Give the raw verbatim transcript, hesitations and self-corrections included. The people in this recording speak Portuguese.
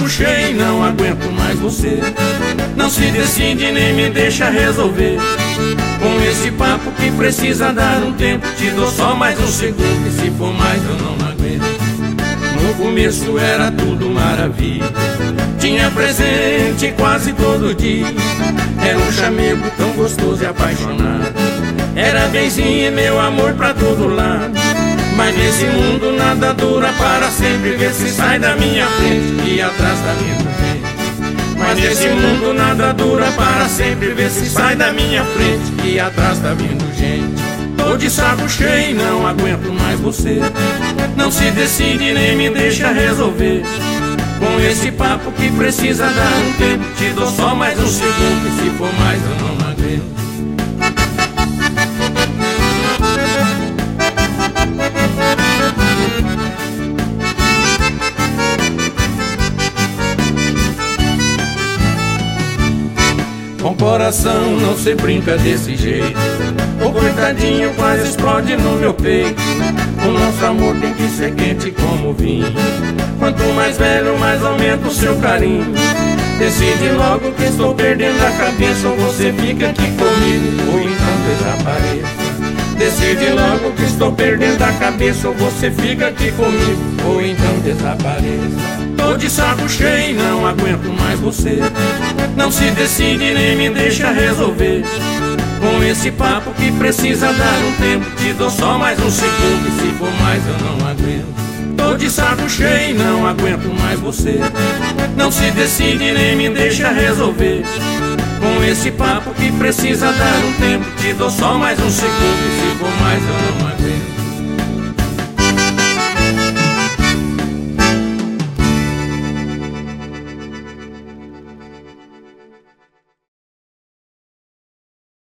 saco cheio, não aguento mais você. Não se decide nem me deixa resolver. Com esse papo que precisa dar um tempo, te dou só mais um segundo, e se for mais eu não aguento. No começo era tudo maravilha, tinha presente quase todo dia. Era um chamego tão gostoso e apaixonado, era benzinho e meu amor pra todo lado. Mas nesse mundo nada dura para sempre, vê se sai da minha frente e atrás da minha frente. Mas nesse mundo nada dura para sempre, vê se sai da minha frente e atrás tá vindo gente. Tô de saco cheio, não aguento mais você. Não se decide nem me deixa resolver. Com esse papo que precisa dar um tempo, te dou só mais um segundo, e se for mais eu não aguento. Com coração não se brinca desse jeito, o coitadinho quase explode no meu peito. O nosso amor tem que ser quente como vinho, quanto mais velho mais aumenta o seu carinho. Decide logo que estou perdendo a cabeça, ou você fica aqui comigo ou então desapareça. Decide logo que estou perdendo a cabeça, ou você fica aqui comigo ou então desapareça. Tô de saco cheio, não aguento mais você. Não se decide nem me deixa resolver. Com esse papo que precisa dar um tempo, te dou só mais um segundo, e se for mais eu não aguento. Tô de saco cheio, não aguento mais você. Não se decide nem me deixa resolver. Com esse papo que precisa dar um tempo, te dou só mais um segundo, e se for mais eu não aguento.